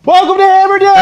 Welcome to Hammer Day!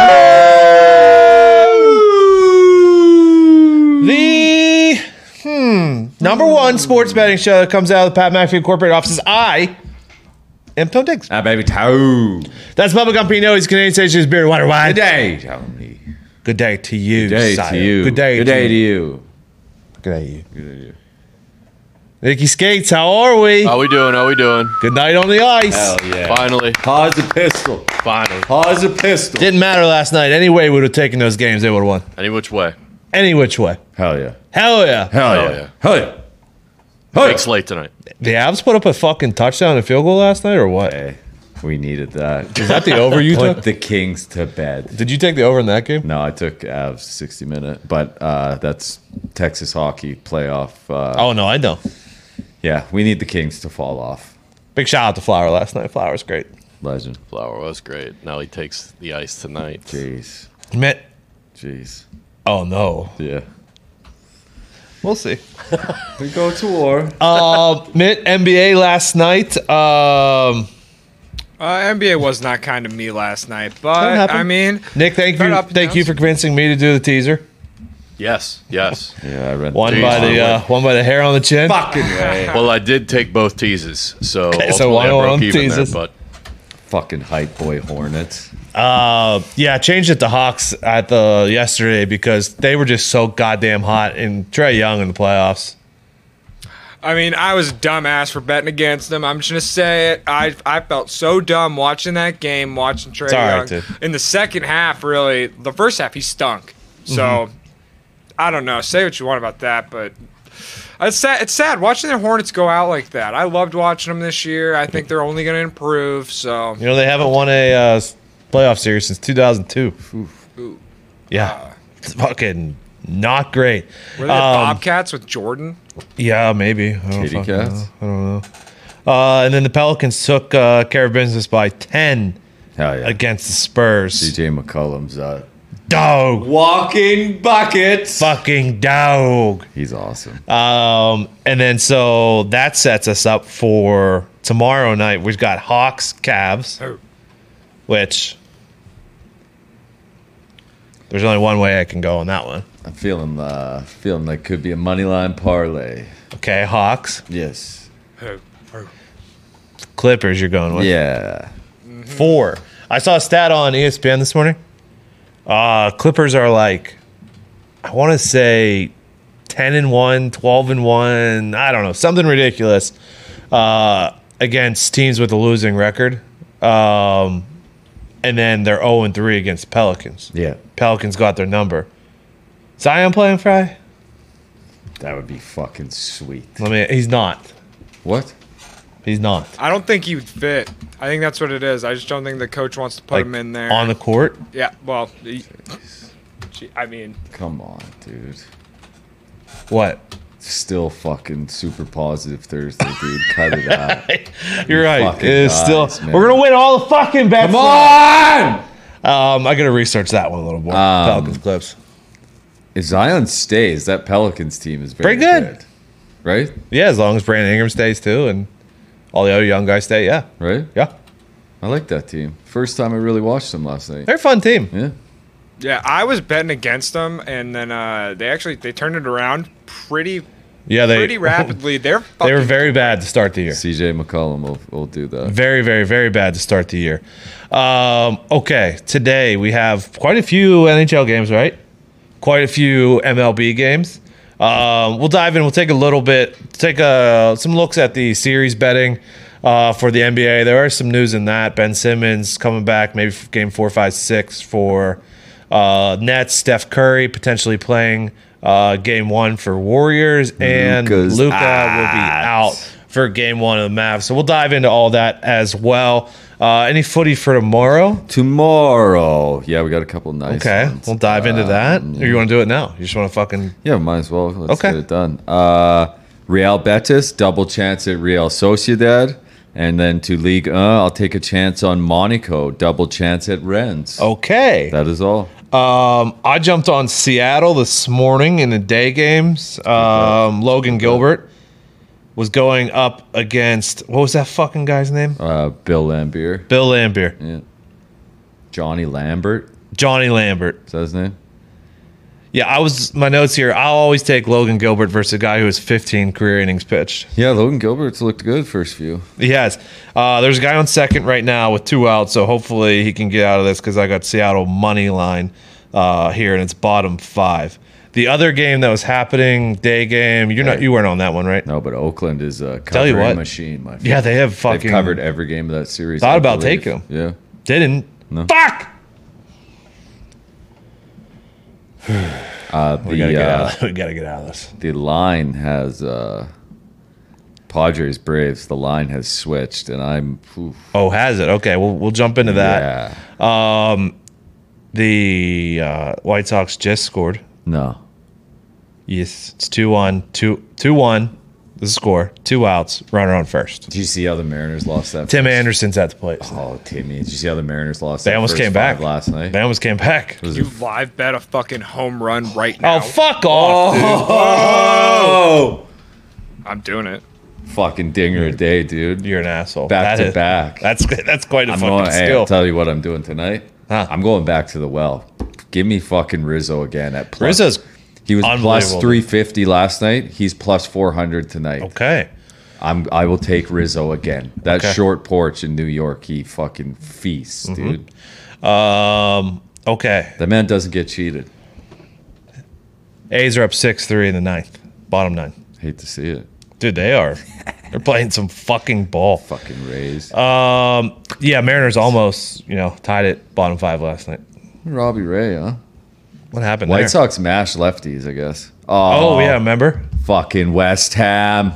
The number one sports betting show that comes out of the Pat McAfee Corporate offices. I am Tone Diggs. Baby Toe. That's Bubba Gumpino. He's Canadian Station's beer and water wine. Good day, Tony. Good day to you, Good day sire. to you. Good day, Good day to you. Good day to you. Good day to you. Nicky Skates, how are we? How we doing? How we doing? Good night on the ice. Hell yeah. Finally. Pause the pistol. Finally. Pause the pistol. Didn't matter last night. Any way we would have taken those games, they would have won. Any which way. Any which way. Hell yeah. Hell yeah. Hell Hell yeah. yeah. Hell yeah. Hell Big yeah. slate tonight. The Avs put up a fucking touchdown and field goal last night, or what? Hey, we needed that. Is that the over you Put took? the Kings to bed. Did you take the over in that game? No, I took Avs 60-minute, but that's Texas hockey playoff. Oh, no, I know. Yeah, we need the Kings to fall off. Big shout out to Flower last night. Flower's great. Legend. Flower was great. Now he takes the ice tonight. Jeez. Mitt. Jeez. Oh, no. Yeah. We'll see. We go to war. Mitt, NBA last night. NBA was not kind to me last night, That but happened. I mean, Nick, thank Fed you. up and Thank you downs. for convincing me to do the teaser. Yes. Yes. Yeah, I read One Jeez. by the hair on the chin. fucking way. Well, I did take both teases, so Okay, so ultimately one I on broke even teases. there. But Fucking hype boy Hornets. Yeah, I changed it to Hawks at the yesterday because they were just so goddamn hot and Trae Young in the playoffs. I mean, I was a dumbass for betting against them. I'm just gonna say it. I felt so dumb watching that game, watching Trae It's all right, Young. dude. In the second half, really, the first half he stunk. So I don't know. Say what you want about that, but it's sad. It's sad watching the Hornets go out like that. I loved watching them this year. I think they're only gonna improve. So You know, they haven't won a playoff series since 2002. Yeah. It's fucking not great. were they the Bobcats with Jordan? Yeah, maybe. I don't Kitty fucking cats? know. I don't know. And then the Pelicans took care of business by 10 Hell yeah. against the Spurs. CJ McCollum's Dog. walking buckets. Fucking dog. He's awesome. And then so that sets us up for tomorrow night. We've got Hawks, Cavs, Oh. which there's only one way I can go on that one. I'm feeling like could be a money line parlay. Okay, Hawks, Yes. Clippers. You're going with Yeah. 4. I saw a stat on ESPN this morning. Clippers are like, I want to say 10-1, 12-1. I don't know, something ridiculous against teams with a losing record. And then they're 0-3 against Pelicans. Yeah. Pelicans got their number. Zion playing Friday? That would be fucking sweet. He's not. What? He's not. I don't think he would fit. I think that's what it is. I just don't think the coach wants to put Like, him in there. on the court? Yeah, well, I mean, Come on, dude. What? Still fucking super positive Thursday, dude. Cut it out. You're right. fucking It's still. guys, man. We're gonna win all the fucking bets. Come on! I gotta research that one a little more. Pelicans Clips. If Zion stays, that Pelicans team is very Pretty good. Right? Yeah, as long as Brandon Ingram stays too, and all the other young guys stay. Yeah, Right? yeah. I like that team. First time I really watched them last night. They're a fun team. Yeah. yeah, I was betting against them, and then they turned it around pretty Yeah, pretty rapidly. They were very bad to start the year. CJ McCollum will do that. Very, very, very bad to start the year. Okay, today we have quite a few NHL games, right? Quite a few MLB games. We'll dive in. We'll take a little bit, some looks at the series betting for the NBA. There are some news in that. Ben Simmons coming back, maybe for game 4, 5, 6 for Nets. Steph Curry potentially playing game 1 for Warriors, and Luka's Luka will be out for game 1 of the Mavs. So we'll dive into all that as well. Any footy for tomorrow? Tomorrow. Yeah, we got a couple nice Okay, ones. we'll dive into that. Or you want to do it now? You just want to fucking... Yeah, might as well. Let's Okay. get it done. Real Betis, double chance at Real Sociedad. And then to Ligue 1, I'll take a chance on Monaco, double chance at Rennes. Okay. That is all. I jumped on Seattle this morning in the day games. Logan Gilbert was going up against, what was that fucking guy's name? Bill Lambier. Bill Lambier. Yeah. Johnny Lambert. Johnny Lambert. Is that his name? Yeah, my notes here. I'll always take Logan Gilbert versus a guy who has 15 career innings pitched. Yeah, Logan Gilbert's looked good first few. He has. There's a guy on second right now with 2 outs, so hopefully he can get out of this because I got Seattle money line here, and it's bottom 5. The other game that was happening, day game, you weren't on that one, right? No, but Oakland is a Tell you covering what. machine, my friend. Yeah, they have They've fucking covered every game of that series. Thought I about believe. taking 'em. Yeah. didn't. No. Fuck! We The gotta get out of this. the line has Padres Braves. The line has switched, and I'm Oh, has it? Okay, we'll jump into that. yeah. The White Sox just scored. No. Yes, it's 2-1. 2-1. The score. 2 outs. Runner on first. Did you see how the Mariners lost that? Tim Anderson's at the plate. Oh, Timmy! Did you see how the Mariners lost? They that almost first came back five last night. They almost came back. Was You it- live bet a fucking home run right now. Oh, fuck off, dude. Oh! I'm doing it. Fucking dinger a day, dude. You're an asshole. Back That to is- back. That's quite a I'm fucking going. Hey, skill. I'll tell you what I'm doing tonight. Huh. I'm going back to the well. Give me fucking Rizzo again at plus. Rizzo's He was plus unbelievable. 350 last night. He's plus 400 tonight. okay. I will take Rizzo again. That Okay. short porch in New York, he fucking feasts, dude. Okay. The man doesn't get cheated. A's are up 6-3 in the 9th. Bottom 9. Hate to see it. Dude, they are. They're playing some fucking ball. Fucking Rays. Yeah, Mariners almost, tied it bottom 5 last night. Robbie Ray, huh? What happened White there? Sox mashed lefties, I guess. Oh, yeah, remember? Fucking West Ham.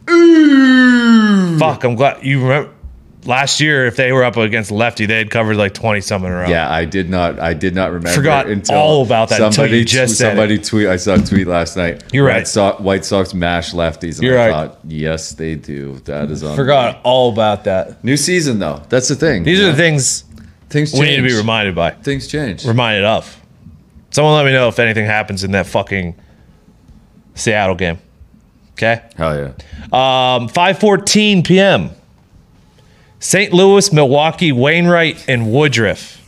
Fuck, I'm glad you remember. Last year, if they were up against lefty, they had covered like 20 some in a row. Yeah, I did not remember. Forgot until all about that until you just said somebody tweet. I saw a tweet last night. You're right. White Sox mash lefties. And You're I right. thought, yes, they do. That is on. Forgot all about that. New season though. That's the thing. These are the things things change. we need to be reminded by. Things change. Reminded of. Someone let me know if anything happens in that fucking Seattle game. Okay? Hell yeah. 5:14 p.m. St. Louis, Milwaukee, Wainwright, and Woodruff.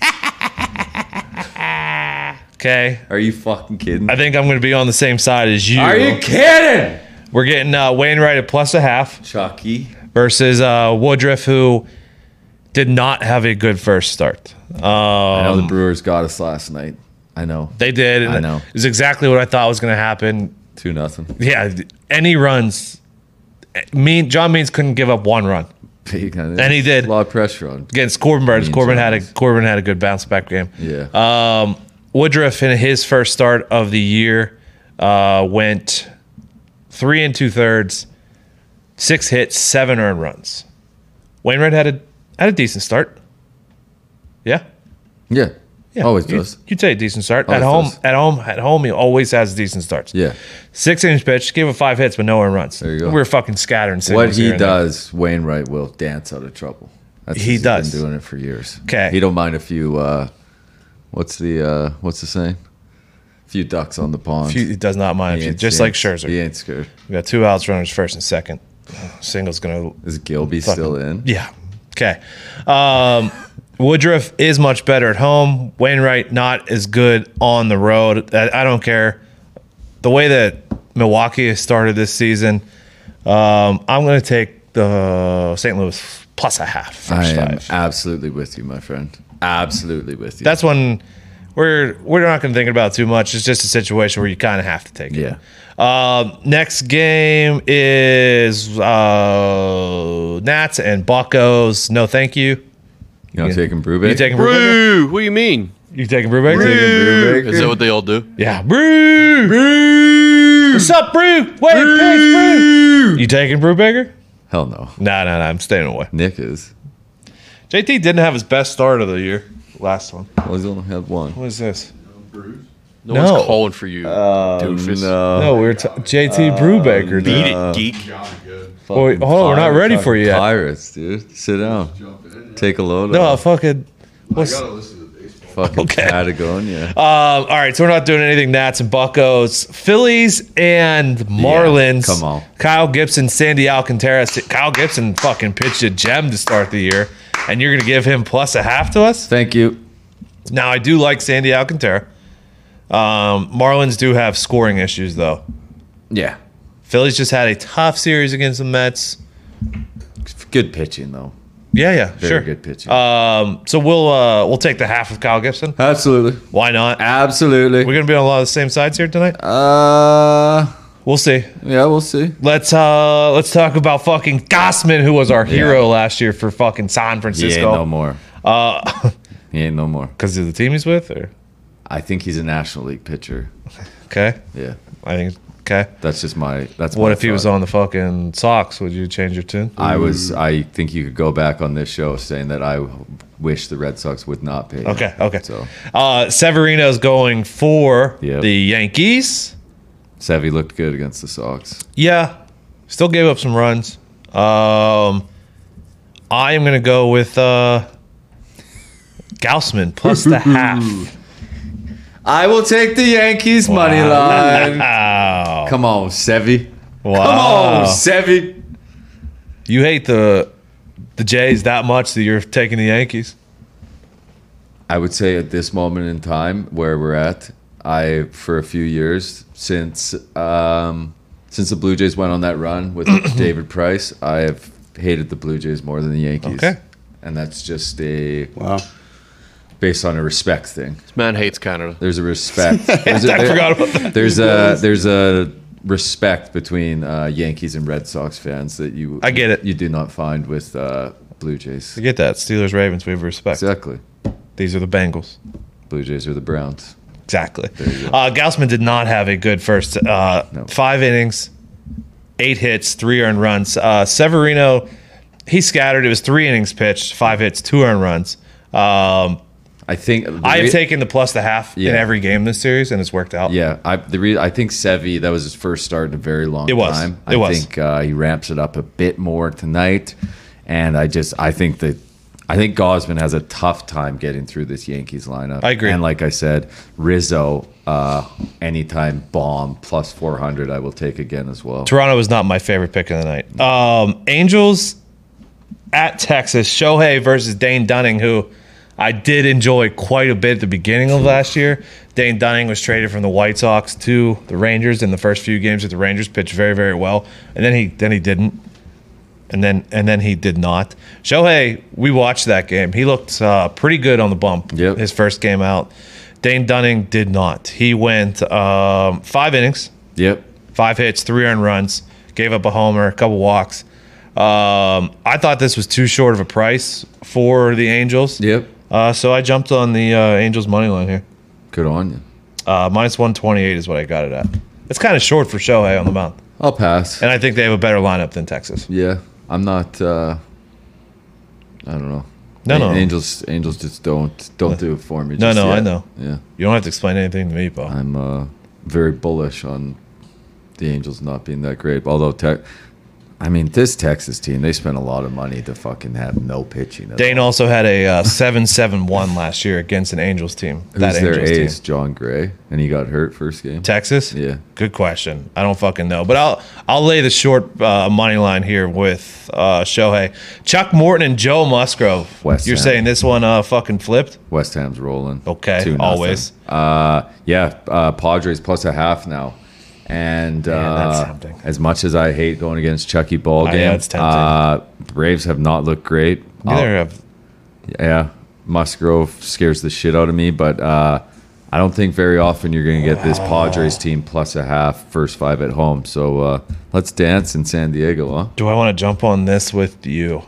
Okay? Are you fucking kidding? I think I'm going to be on the same side as you. Are you kidding? We're getting Wainwright at +0.5 Chucky. versus Woodruff, who did not have a good first start. I know the Brewers got us last night. I know. They did. And I know. It's exactly what I thought was going to happen. 2-0. Yeah, any runs. John Means couldn't give up 1 run And he did. A lot of pressure on. against Corbin Burns. Mean Corbin Jones. had a good bounce back game. Yeah. Woodruff in his first start of the year went 3 2/3, 6 hits, 7 earned runs. Wainwright had a decent start. Yeah. yeah. Yeah, Always does. You'd say a decent start Always at home. does. At home, he always has decent starts. Yeah. 6 innings pitched, gave up 5 hits, but no earned runs. There you go. We're fucking scattering. What signals he here and there. does, Wainwright will dance out of trouble. That's He he's does. been doing it for years. 'Kay. He don't mind a few. What's the saying? A few ducks on the pond. He does not mind. He ain't- Just he like ain't- Scherzer. He ain't scared. We got 2 outs, runners first and second. Single's gonna. Is Gilby Fucking- still in? Yeah. Okay. Woodruff is much better at home. Wainwright not as good on the road. I don't care. The way that Milwaukee has started this season, I'm going to take the St. Louis +0.5 I first am 5. absolutely with you, my friend. Absolutely with you. That's when we're not going to think about it too much. It's just a situation where you kind of have to take it. yeah. Next game is Nats and Buccos. No, thank you. You know, taking Brubeck. You taking Brubaker? Brew. What do you mean? You taking Brubaker? Brubaker? Is that what they all do? Yeah. Brew. What's up, Brew? Wait, pitch, Brew. You taking Brubaker? Hell no. No. I'm staying away. Nick is. JT didn't have his best start of the year. Last one. Well, he's only had one. What is this? No, No. one's calling for you, doofus. No, we were JT Brubaker. Beat dude. it, geek. Wait, hold on, we're not ready for you yet. Pirates, dude. Sit down. Take a load No, off. fucking. What's, Fucking okay. Patagonia. all right, so we're not doing anything Nats and Buccos. Phillies and Marlins. come on. Kyle Gibson, Sandy Alcantara. Kyle Gibson fucking pitched a gem to start the year, and you're going to give him +0.5 to us? Thank you. Now, I do like Sandy Alcantara. Marlins do have scoring issues, though. Yeah. Phillies just had a tough series against the Mets. Good pitching, though. Yeah, Very sure. good pitching. So we'll take the half of Kyle Gibson. Absolutely. Why not? Absolutely. We're gonna be on a lot of the same sides here tonight. We'll see. Yeah, we'll see. Let's talk about fucking Gossman, who was our hero last year for fucking San He ain't Francisco. no more. He ain't no more. Because of the team he's with, or I think he's a National League pitcher. okay, Yeah. I think okay. That's just my. That's What my if he was thought. on the fucking Sox? Would you change your tune? I think you could go back on this show saying that I wish the Red Sox would not pay him. Okay. So Severino's going for Yep. the Yankees. Sevy looked good against the Sox. Yeah, still gave up some runs. I am going to go with Gaussman plus the half. I will take the Yankees money line. Wow. Come on, Sevy. Wow. Come on, Sevy. You hate the Jays that much that you're taking the Yankees? I would say at this moment in time where we're at, for a few years since the Blue Jays went on that run with David Price, I have hated the Blue Jays more than the Yankees. Okay. And that's just based on a respect thing. This man hates Canada. There's a respect. I forgot about that. There's a respect between Yankees and Red Sox fans that I get it. You do not find with Blue Jays. I get that. Steelers, Ravens, we have respect. Exactly. These are the Bengals. Blue Jays are the Browns. Exactly. you go. Gaussman did not have a good first 5 innings, 8 hits, 3 earned runs. Severino, he scattered. It was 3 innings pitched, 5 hits, 2 earned runs. I think I have taken the plus the half in Yeah. every game this series, and it's worked out. Yeah, I think Sevy, that was his first start in a very long It was. time. It was. I think he ramps it up a bit more tonight, and I think Gosman has a tough time getting through this Yankees lineup. I agree. And like I said, Rizzo, anytime bomb plus 400, I will take again as well. Toronto was not my favorite pick of the night. Angels at Texas. Shohei versus Dane Dunning, who I did enjoy quite a bit at the beginning of last year. Dane Dunning was traded from the White Sox to the Rangers in the first few games that the Rangers pitched very, very well, and then he didn't, and then he did not. Shohei, we watched that game. He looked pretty good on the bump. Yep. His first game out. Dane Dunning did not. He went 5 innings, Yep. 5 hits, 3 earned runs, gave up a homer, a couple walks. I thought this was too short of a price for the Angels. Yep. So I jumped on the Angels money line here. Good on you. Minus 128 is what I got it at. It's kind of short for Shohei on the mound. I'll pass. And I think they have a better lineup than Texas. Yeah, I'm not. I don't know. No. Angels just don't do it for me. No, just I yet. know. Yeah, You don't have to explain anything to me, Paul. I'm very bullish on the Angels not being that great. Although, this Texas team, they spent a lot of money to fucking have no pitching. Dane also had a 7-7-1 last year against an Angels team. Who's their Angels ace? team. John Gray, and he got hurt first game. Texas? Yeah. Good question. I don't fucking know. But I'll lay the short money line here with Shohei. Chuck Morton and Joe Musgrove. West You're Ham. saying this one fucking flipped? West Ham's rolling. Okay, 2-0. always. Padres plus a half now. And that's tempting. as much as I hate going against Chucky Ball game, yeah, it's tempting. Braves have not looked great. Neither have. Yeah, Musgrove scares the shit out of me, but I don't think very often you're going to get this Padres team plus a half, first 5 at home. So let's dance in San Diego, huh? Do I want to jump on this with you?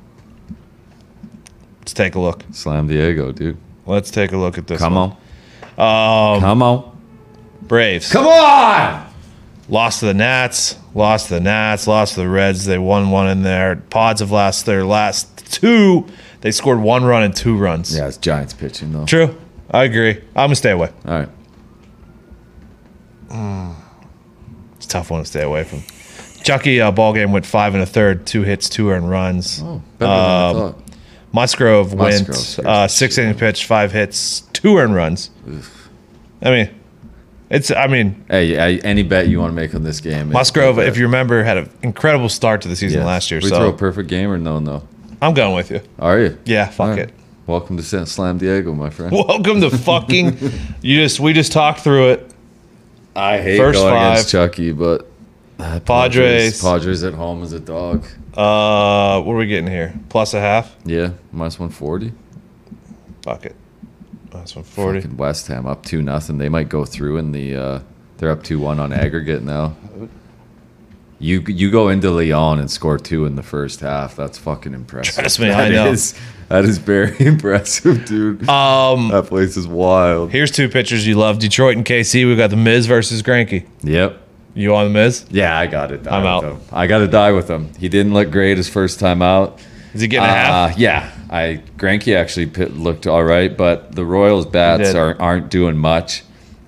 Let's take a look. Slam Diego, dude. Let's take a look at this. Come one. on. Come on. Braves. Come on! Lost to the Nats. Lost to the Reds. They won one in there. Pods have lost their last 2. They scored 1 run and 2 runs. Yeah, it's Giants pitching, though. True. I agree. I'm going to stay away. All right. It's a tough one to stay away from. Chucky, ball game went 5 1/3, 2 hits, 2 earned runs. Oh, better than I thought. Musgrove went scares 6 inning pitch, 5 hits, 2 earned runs. Hey, any bet you want to make on this game? Musgrove, if you remember, had an incredible start to the season last year. We So throw a perfect game or no? I'm going with you. Are you? Yeah, fuck All right. it. Welcome to Slam Diego, my friend. Welcome to fucking. We just talked through it. I hate First going five. against Chucky, but Padres. Padres at home as a dog. What are we getting here? Plus a half. Yeah, minus 140. Fuck it. Plus 140. Fucking West Ham up 2-0. They might go through in the. They're up 2-1 on aggregate now. You go into Lyon and score 2 in the first half. That's fucking impressive. Trust me, I know. That is very impressive, dude. That place is wild. Here's two pitchers you love: Detroit and KC. We got the Miz versus Greinke. Yep. You on the Miz? Yeah, I got to die I'm with out. him. I got to die with him. He didn't look great his first time out. Is he getting a half? Yeah. Greinke actually looked all right, but the Royals bats did. aren't doing much.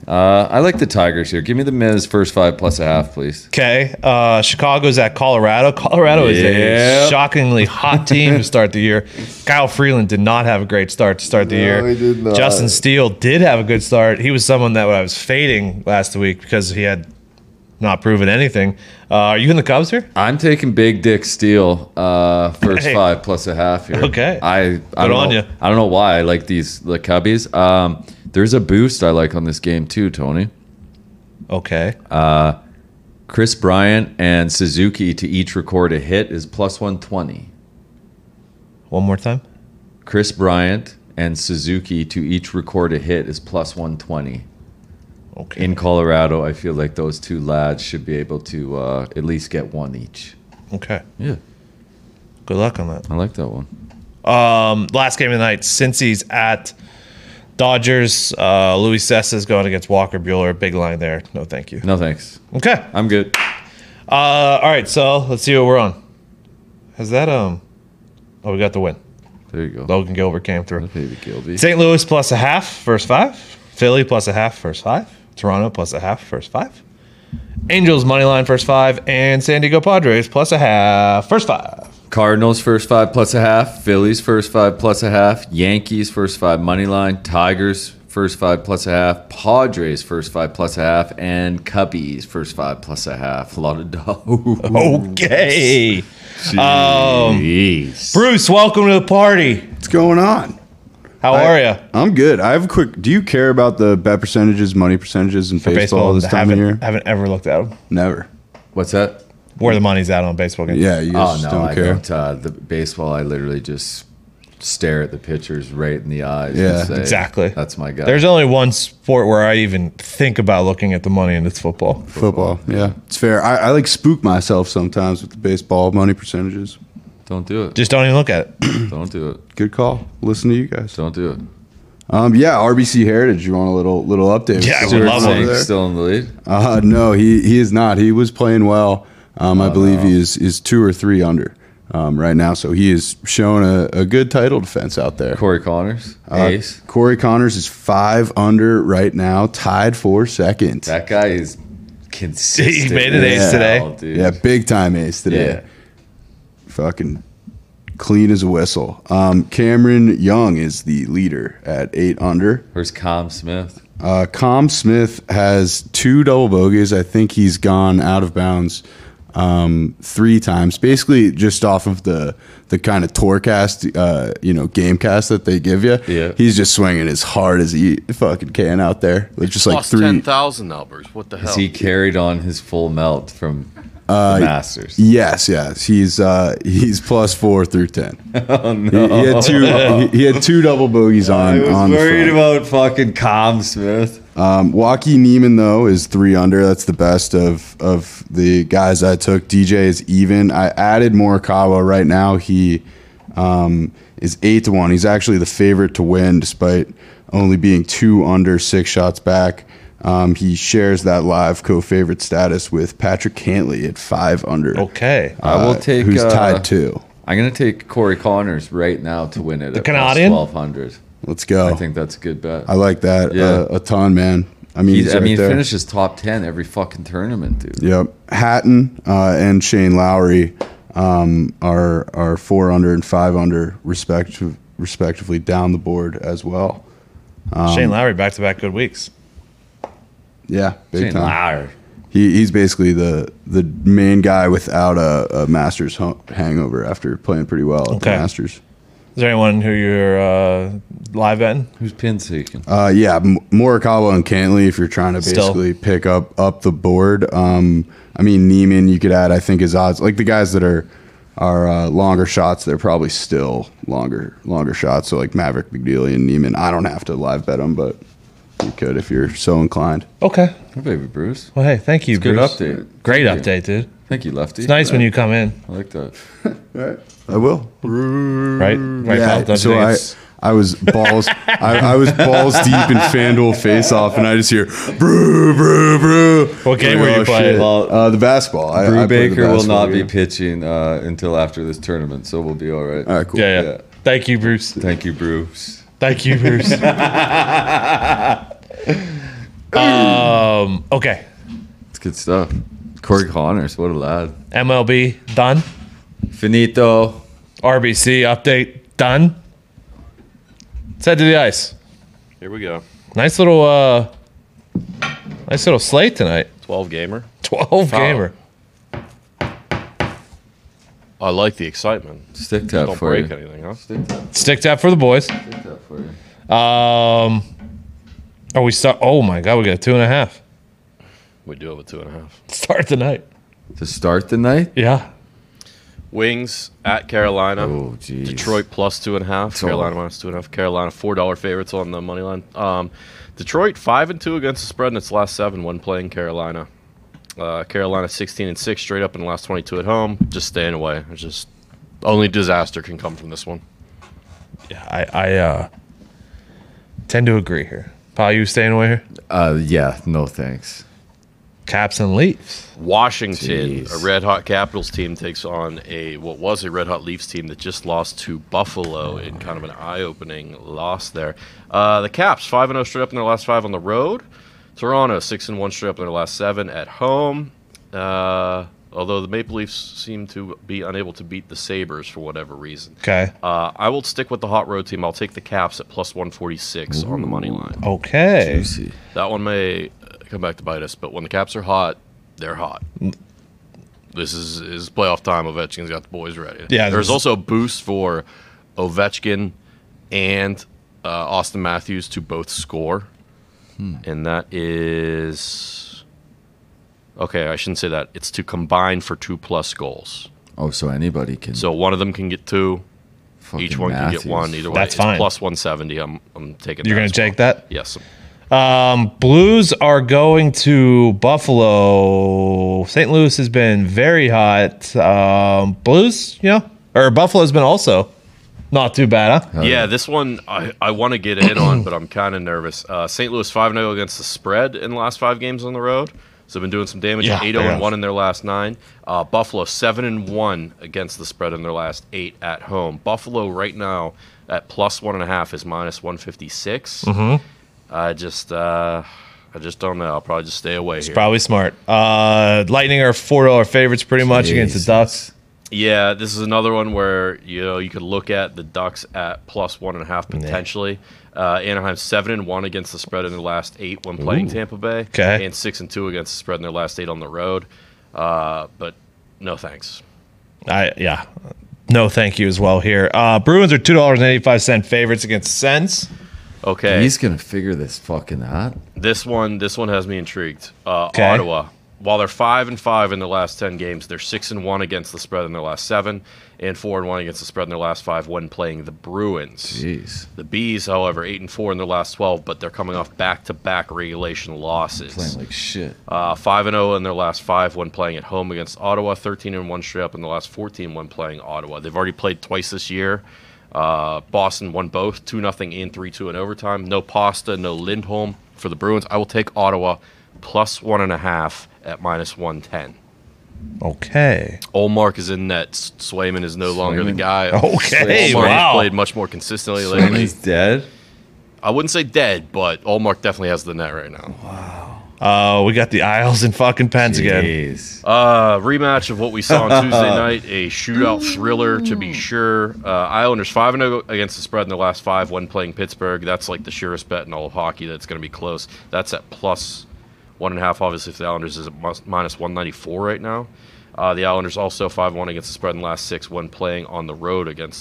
I like the Tigers here. Give me the Miz first 5 plus a half, please. Okay. Chicago's at Colorado. Colorado is a shockingly hot team to start the year. Kyle Freeland did not have a great start to start the year. he did not. Justin Steele did have a good start. He was someone that I was fading last week because he had not proven anything. Are you in the Cubs here? I'm taking Big Dick Steel first Hey. 5 plus a half here. Okay. I Good don't on know. ya. I don't know why I like the Cubbies. There's a boost I like on this game too, Tony. Okay. Chris Bryant and Suzuki to each record a hit is plus 120. One more time. Chris Bryant and Suzuki to each record a hit is plus 120. Okay. In Colorado, I feel like those two lads should be able to at least get one each. Okay. Yeah, Good luck on that. I like that one. Last game of the night, Cincy's at Dodgers. Louis Cessa's going against Walker Buehler. Big line there. No, thank you. No thanks. Okay. I'm good. All right. So let's see what we're on. Has that Oh, we got the win. There you go. Logan Gilbert came through. Baby Gilby. St. Louis plus a half, first 5. Philly plus a half, first 5. Toronto plus a half, first 5. Angels money line, first 5, and San Diego Padres plus a half, first 5. Cardinals first 5 plus a half. Phillies first 5 plus a half. Yankees first 5 money line. Tigers first 5 plus a half. Padres first 5 plus a half. And Cubbies first 5 plus a half. A lot of dough. Okay. Jeez. Bruce, welcome to the party. What's going on? How are you? I'm good. I have a quick. Do you care about the bet percentages, money percentages in baseball this time of year? Haven't ever looked at them. Never. What's that? Where the money's at on baseball games. Yeah, you Oh just no, don't I care. don't. The baseball, I literally just stare at the pitchers right in the eyes. Yeah, and say, exactly. That's my guy. There's only one sport where I even think about looking at the money, and it's football. Football. Yeah, it's fair. I like spook myself sometimes with the baseball money percentages. Don't do it. Just don't even look at it. Don't do it. Good call. Listen to you guys. Don't do it. Yeah, RBC Heritage. You want a little update? Yeah, I would Stuart love over one. there? Still in the lead. No, he is not. He was playing well. I believe he is 2 or 3 under right now. So he is showing a good title defense out there. Corey Connors, ace. Corey Connors is 5 under right now, tied for second. That guy is consistent. He made an ace as today. hell, dude. Yeah, big time ace today. Yeah. Fucking clean as a whistle. Cameron Young is the leader at 8 under. Where's Com Smith? Com Smith has 2 double bogeys. I think he's gone out of bounds 3 times, basically just off of the kind of Tourcast, Gamecast that they give you. Yeah. He's just swinging as hard as he fucking can out there. It's just like Plus 3. 10,000 Albers. What the hell? Is he carried on his full melt from the Masters? Yes. He's plus 4 through 10. Oh no! He had 2 double bogeys on. I was on the worried front. about fucking Com Smith. Joaquin Neiman though is 3 under. That's the best of the guys I took. DJ is even. I added Morikawa right now. He is 8-1. He's actually the favorite to win, despite only being 2 under, 6 shots back. He shares that live co-favorite status with Patrick Cantley at 5 under. Okay. I will take. Who's tied 2. I'm gonna take Corey Connors right now to win it. The at Canadian? plus 1,200. Let's go. I think that's a good bet. I like that Yeah. a ton, man. I mean, he's right he there. finishes top 10 every fucking tournament, dude. Yep. Hatton and Shane Lowry are 4 under and 5 under respectively down the board as well. Shane Lowry back-to-back good weeks. Yeah, big Shane time. Lowry. He's basically the main guy without a Masters hangover after playing pretty well at the Okay. Masters. Is there anyone who you're live betting? Who's pin seeking? Yeah, Morikawa and Cantley if you're trying to Still. basically pick up the board. I mean, Neiman you could add. I think his odds, like the guys that are longer shots, they're probably still longer shots. So like Maverick, McNeely, and Neiman. I don't have to live bet them, but you could if you're so inclined. Okay. Oh, baby Bruce. Well, hey, thank you, Good Bruce. update. Great Thank you. update, dude. Thank you, Lefty. It's nice when you come in, I like that. All right, I will. right? Right, Yeah, Kyle? Don't you so think I it's- was balls I was balls deep in FanDuel face off, and I just hear brew brew brew. What game Like, were you oh, playing? shit. Well, The basketball. I Brew played the Baker will basketball not be game. pitching until after this tournament, so we'll be all right. All right, cool. Yeah. Yeah. Thank you, Bruce. Thank you, Bruce. Thank you, Bruce. Okay. It's good stuff. Corey Connors, what a lad. MLB done. Finito. RBC update done. Let's head to the ice. Here we go. Nice little slate tonight. 12 gamer. 12 gamer. I like the excitement. Stick tap Don't for break you. anything, huh? Stick tap. Stick tap for the boys. Stick tap for you. Oh, we start. Oh my God, we got 2.5. We do have a 2.5. Start the night. To start the night? Yeah. Wings at Carolina. Oh, jeez. Detroit plus 2.5. Carolina minus 2.5. Carolina $4 favorites on the money line. Detroit 5-2 against the spread in its last 7 when playing Carolina. Carolina 16-6 straight up in the last 22 at home. Just staying away. It's just only disaster can come from this one. Yeah, I tend to agree here. Paul, you staying away here? Yeah, no thanks. Caps and Leafs. Washington, Jeez. a red hot Capitals team, takes on what was a red hot Leafs team that just lost to Buffalo in kind of an eye-opening loss there. The Caps 5-0 straight up in their last 5 on the road. Toronto 6-1 straight up in their last 7 at home. Although the Maple Leafs seem to be unable to beat the Sabres for whatever reason. Okay. I will stick with the hot road team. I'll take the Caps at plus 146 on the money line. Okay. Juicy. That one may come back to bite us, but when the Caps are hot, they're hot. This is playoff time. Ovechkin's got the boys ready. Yeah, There's this- also a boost for Ovechkin and Austin Matthews to both score, and that is okay. I shouldn't say that. It's to combine for 2+ goals. Oh, so anybody can. So one of them can get 2. fucking Each one can get Matthews. 1. Either way, That's it's fine. plus 170. I'm taking. You're that going as to well. take that? Yes. Blues are going to Buffalo. St. Louis has been very hot. Blues, or Buffalo's been also not too bad, huh? Yeah, this one I want to get in on, but I'm kind of nervous. St. Louis 5-0 against the spread in the last 5 games on the road. So they've been doing some damage. Yeah, 8-0-1 in their last 9. Buffalo 7-1 against the spread in their last 8 at home. Buffalo right now at plus 1.5 is minus 156. Mm-hmm. I just don't know. I'll probably just stay away here. Probably smart. Lightning are $4 favorites pretty much against the Ducks. Yeah, this is another one where you could look at the Ducks at plus 1.5 potentially. Anaheim 7-1 against the spread in their last 8 when playing Tampa Bay, Okay. and 6-2 against the spread in their last 8 on the road. But no thanks. No thank you as well here. Bruins are $2.85 favorites against Sens. Okay, He's gonna figure this fucking out. this one has me intrigued. Okay. Ottawa, while they're 5-5 in their last 10 games, they're 6-1 against the spread in their last 7, and 4-1 against the spread in their last 5 when playing the Bruins. Jeez. The Bees, however, 8-4 in their last 12, but they're coming off back-to-back regulation losses. Playing like shit. 5-0 in their last 5 when playing at home against Ottawa. 13-1 straight up in the last 14 when playing Ottawa. They've already played twice this year. Boston won both, 2-0 and 3-2 in overtime. No Pasta, no Lindholm for the Bruins. I will take Ottawa plus 1.5 at minus 110. Okay. Olmark is in net. Swayman is no longer the Swayman. guy. Okay, Olmark wow. has played much more consistently And lately. he's dead. I wouldn't say dead, but Olmark definitely has the net right now. We got the Isles and fucking Pens again. Jeez. Rematch of what we saw on Tuesday night, a shootout thriller to be sure. Islanders 5-0 against the spread in their last 5 when playing Pittsburgh. That's like the surest bet in all of hockey that's going to be close. That's at plus 1.5. Obviously, if the Islanders is at minus 194 right now. The Islanders also 5-1 against the spread in the last 6 when playing on the road against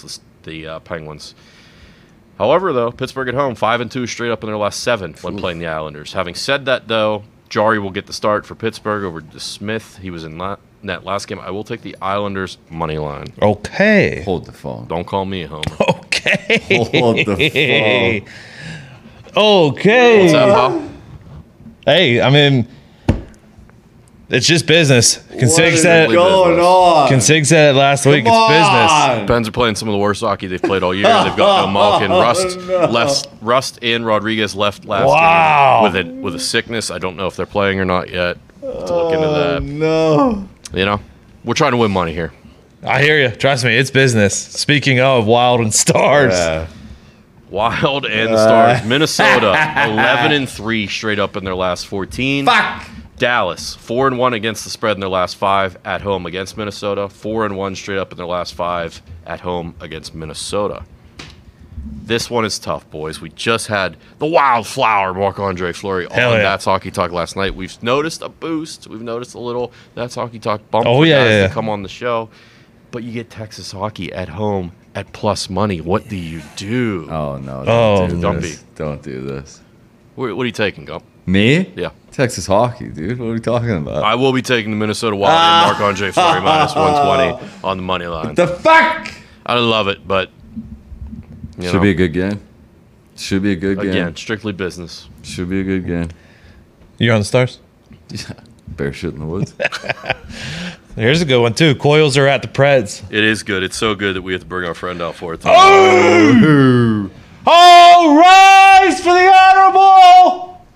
the Penguins. However, though, Pittsburgh at home, 5-2 straight up in their last 7 when playing the Islanders. Having said that, though, Jari will get the start for Pittsburgh over Smith. He was in net last game. I will take the Islanders money line. Okay. Hold the phone. Don't call me a homer. Okay. Hold the phone. Okay. What's up, pal? Hey, I mean, it's just business. Consig is said going on? Consig said it last week. It's business. Pens are playing some of the worst hockey they've played all year. They've got no Malkin. Rust and Rodriguez left last Wow. game with a sickness. I don't know if they're playing or not yet. To look into that. No. You know, we're trying to win money here. I hear you. Trust me, it's business. Speaking of Wild and Stars. Yeah. Wild and the Stars. Minnesota 11-3 straight up in their last 14. Fuck. Dallas 4-1 against the spread in their last 5 at home against Minnesota. 4-1 straight up in their last 5 at home against Minnesota. This one is tough, boys. We just had the wildflower Marc-Andre Fleury Hell on yeah. That's Hockey Talk last night. We've noticed a boost. We've noticed a little That's Hockey Talk bump Oh, for yeah, guys yeah. to come on the show. But you get Texas hockey at home at plus money. What do you do? Oh no! Oh, Don't do Gumpy. this. Don't do this. What are you taking, Gump? Me? Yeah. Texas hockey, dude. What are we talking about? I will be taking the Minnesota Wild and Marc-Andre Fleury minus 120 on the money line. the fuck? I love it, but you Should know, be a good game. Should be a good game. again, strictly business. Should be a good game. You're on the Stars? Yeah. Bear shit in the woods. Here's a good one, too. Coils are at the Preds. It is good. It's so good that we have to bring our friend out for it. Oh! All rise for the honorable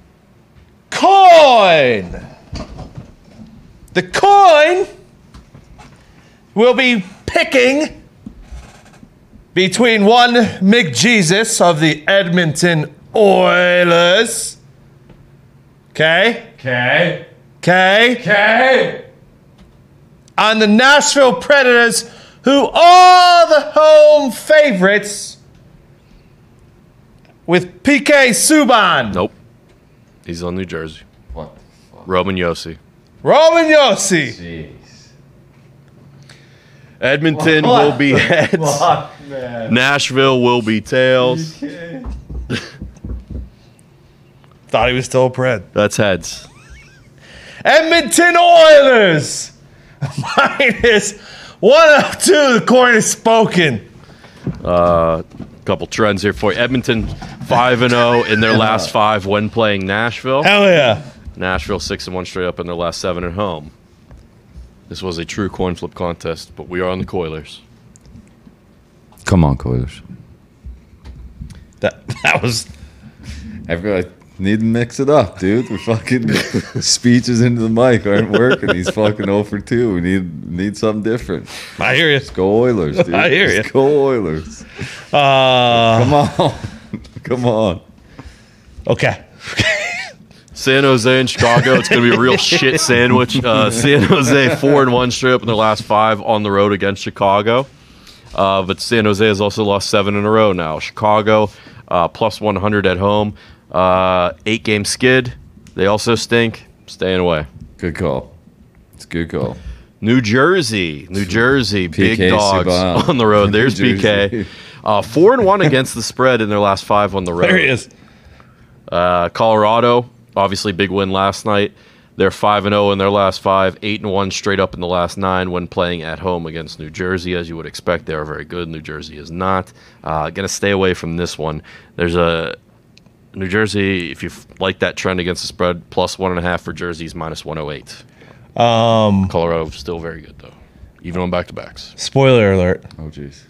coin. The coin will be picking between one McJesus of the Edmonton Oilers. Okay? Okay? On the Nashville Predators, who are the home favorites, with PK Subban. Nope. He's on New Jersey. What the fuck? Roman Yossi. Roman Yossi. Jeez. Edmonton will be heads. man. Nashville will be tails. Thought he was still a Pred. That's heads. Edmonton Oilers. Minus 102. The coin is spoken. Couple trends here for you. Edmonton 5-0 in their last 5 when playing Nashville. Hell yeah. Nashville 6-1 straight up in their last 7 at home. This was a true coin flip contest, but we are on the Coilers. Come on, Coilers. That was. Everybody need to mix it up, dude. We're fucking speeches into the mic aren't working. He's fucking 0 for 2. We need something different. I hear you. Let's go Oilers, dude. I hear Let's ya. go Oilers. Come on. Come on. Okay. San Jose and Chicago. It's going to be a real shit sandwich. San Jose 4-1 straight up in their last 5 on the road against Chicago. But San Jose has also lost 7 in a row now. Chicago plus 100 at home. 8-game skid. They also stink. Staying away. Good call. It's a good call. New Jersey, big PK dogs Subban. on the road. There's New PK. Jersey. 4-1 against the spread in their last 5 on the road. There he is. Colorado, obviously big win last night. They're 5-0 in their last 5, 8-1 straight up in the last 9 when playing at home against New Jersey. As you would expect, they are very good. New Jersey is not. Going to stay away from this one. There's a New Jersey, if you like that trend against the spread, plus 1.5 for Jersey's minus 108. Colorado still very good though, even on back-to-backs. Spoiler alert. Oh, jeez.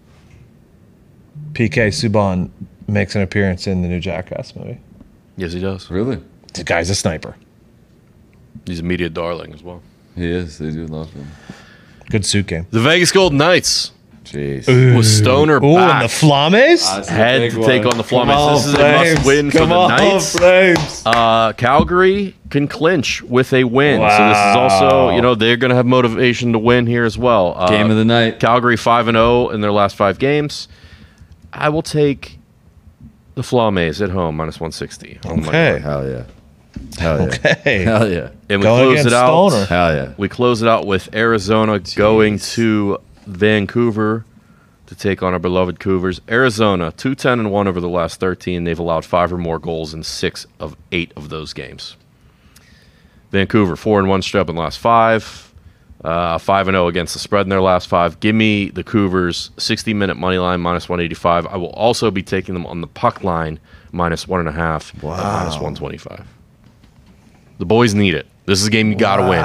PK Subban makes an appearance in the new Jackass movie. Yes, he does. Really? The guy's a sniper. He's a media darling as well. He is. They do love him. Good suit game. The Vegas Golden Knights Jeez. with Stoner Ooh, and back. the Flames? Had to take on the Flames. This is a must-win for the Knights. Flames. Calgary can clinch with a win. So this is also, they're going to have motivation to win here as well. Game of the night. Calgary 5-0 in their last 5 games. I will take the Flames at home, minus 160. on the money Okay. line. Hell yeah. Hell yeah. Okay. Hell yeah. And we Going close it against out. Stoner. Hell yeah. We close it out with Arizona going to Vancouver to take on our beloved Cougars. Arizona, 2-10-1 over the last 13. They've allowed 5 or more goals in 6 of 8 of those games. Vancouver, 4-1 straight up in the last 5. 5-0 against the spread in their last 5. Give me the Cougars 60-minute money line minus 185. I will also be taking them on the puck line minus 1.5 at minus 125. The boys need it. This is a game you got to win.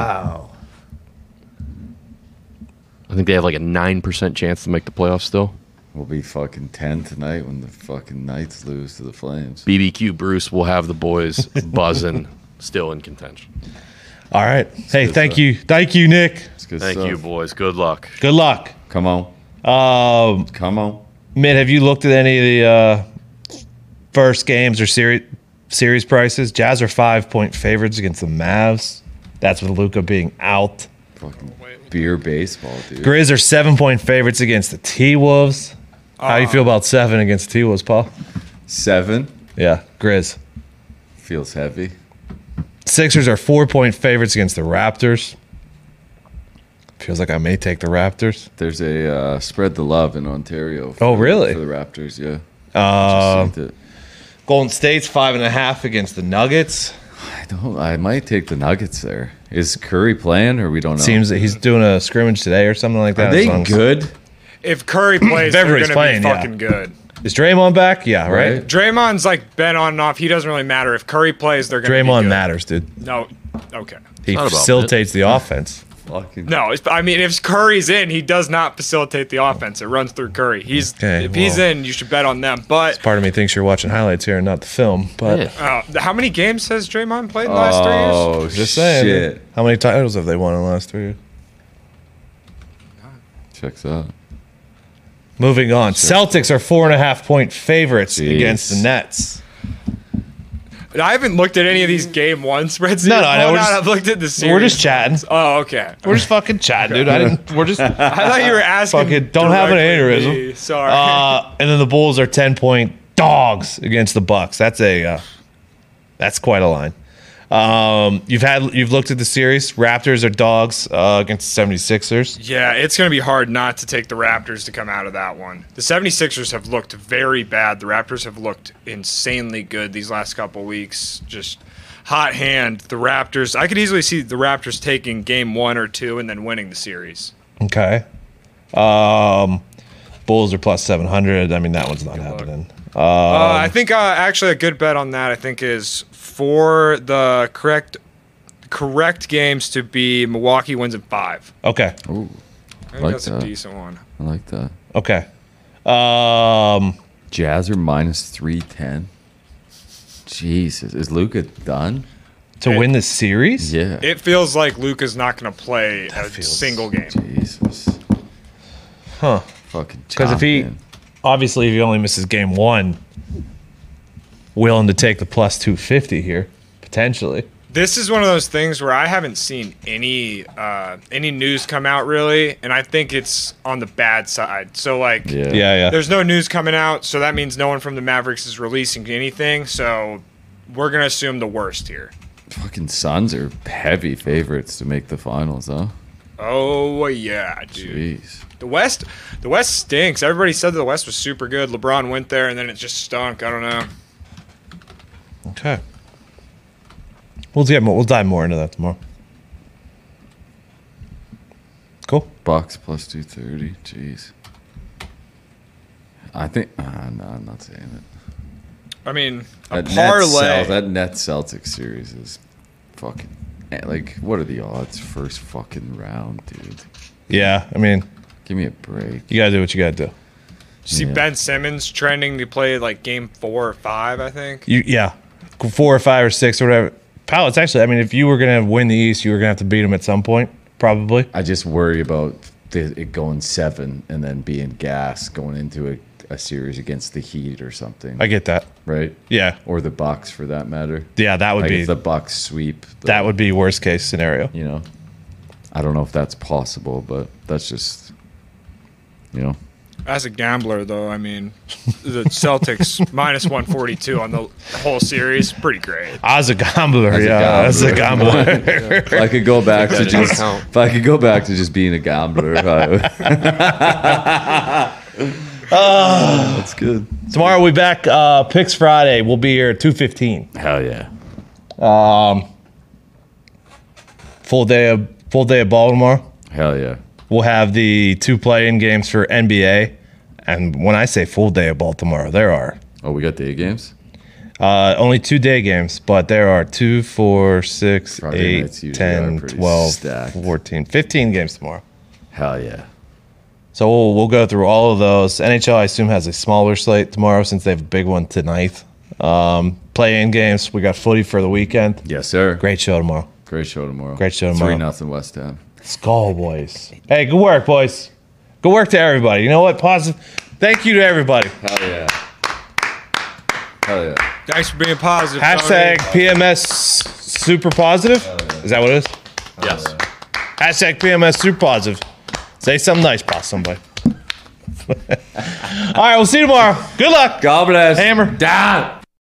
I think they have like a 9% chance to make the playoffs still. We'll be fucking 10 tonight when the fucking Knights lose to the Flames. BBQ Bruce will have the boys buzzing, still in contention. All right. Hey, good thank stuff. you. Thank you, Nick. It's good Thank stuff. you, boys. Good luck. Good luck. Come on. Come on. Mitt, have you looked at any of the first games or series prices? Jazz are 5-point favorites against the Mavs. That's with Luka being out. Fucking beer baseball, dude. Grizz are 7-point favorites against the T-Wolves. How do you feel about 7 against the T-Wolves, Paul? 7 Yeah, Grizz. feels heavy. Sixers are 4-point favorites against the Raptors. Feels like I may take the Raptors. There's a spread the love in Ontario. Oh, really? For the Raptors, yeah. Just seen it. Golden State's 5.5 against the Nuggets. I might take the Nuggets there. Is Curry playing or we don't know? Seems that he's doing a scrimmage today or something like that. Are they as long as- good? If Curry plays, they're everybody's going to be playing, yeah. fucking good. Is Draymond back? Yeah, right? Right. Draymond's like been on and off. He doesn't really matter. If Curry plays, they're going to be Draymond good. matters, dude. No, okay. He not about facilitates the offense. Fucking No, I mean, if Curry's in, he does not facilitate the offense. It runs through Curry. Okay, If he's well. in, you should bet on them. But Part of me thinks you're watching highlights here and not the film. But how many games has Draymond played in the last 3 years? Oh, just saying. shit. How many titles have they won in the last 3 years? Checks out. Moving on. Celtics are 4.5-point favorites Jeez. against the Nets. I haven't looked at any of these game one spreads. No, I know, we're just- I've looked at the series. We're just chatting. Oh, okay. We're just fucking chatting, dude. We're just. I thought you were asking. Fucking don't have an directly aneurysm. me. Sorry. And then the Bulls are 10-point dogs against the Bucks. That's quite a line. You've looked at the series. Raptors are dogs against the 76ers. Yeah, it's going to be hard not to take the Raptors to come out of that one. The 76ers have looked very bad. The Raptors have looked insanely good these last couple weeks. Just hot hand. The Raptors, I could easily see the Raptors taking game 1 or 2 and then winning the series. Okay. Bulls are plus 700. I mean, that one's not happening. I think actually a good bet on that, I think, is for the correct games to be Milwaukee wins in 5. Okay. Ooh, I think Like that's a that. decent one. I like that. Okay. Jazz are minus 310. Jesus. Is Luka done? To win the series? Yeah. It feels like Luka's not going to play a feels- single game. Jesus. Huh. Fucking Because if he only misses game 1, willing to take the plus 250 here, potentially. This is one of those things where I haven't seen any news come out really, and I think it's on the bad side. So like, Yeah. there's no news coming out, so that means no one from the Mavericks is releasing anything. So we're gonna assume the worst here. Fucking Suns are heavy favorites to make the finals, huh? Oh yeah, dude. Jeez. The West stinks. Everybody said the West was super good. LeBron went there, and then it just stunk. I don't know. Okay. We'll dive more into that tomorrow. Cool. Bucks plus 230. Jeez. I think. No, I'm not saying it. I mean, a That parlay. That Nets Celtics series is fucking. Like, what are the odds? First fucking round, dude. Yeah, I mean, Give me a break. you gotta do what you gotta do. See Yeah. Ben Simmons trending to play like game 4 or 5, I think. 4 or 5 or 6 or whatever. Pal, it's actually. I mean, if you were gonna win the East, you were gonna have to beat them at some point, probably. I just worry about it going 7 and then being gas going into a series against the Heat or something, I get that. right? Yeah, Or the Bucks for that matter. yeah, that would Like be if the Bucks sweep, that would be worst case scenario. you know. I don't know if that's possible, but that's just, you know. As a gambler, though, I mean, the Celtics minus 142 on the whole series, pretty great. As a gambler, As a as a gambler. gambler. If I could go back to That doesn't just, count. if I could go back to just being a gambler, That's good. Tomorrow we'll be back. Picks Friday. We'll be here at 2:15. Hell yeah. Full day of ball tomorrow. Hell yeah. We'll have the 2 play-in games for NBA. And when I say full day of ball tomorrow, there are Oh, we got day games? only 2 day games, but there are 2, 4, 6, Friday 8, nights usually 10, are pretty 12, stacked. 14, 15 games tomorrow. Hell yeah. So we'll go through all of those. NHL, I assume, has a smaller slate tomorrow since they have a big one tonight. Play-in games. We got footy for the weekend. Yes, sir. Great show tomorrow. Great show tomorrow. Great show tomorrow. 3-0 West Ham. Skull boys. Hey, good work, boys. Good work to everybody. You know what? Positive. Thank you to everybody. Hell yeah. Hell yeah. Thanks for being positive. Hashtag PMS super positive. Is that what it is? Yes. Hashtag PMS super positive. Say something nice, boss, somebody. All right, we'll see you tomorrow. Good luck. God bless. Hammer. Down.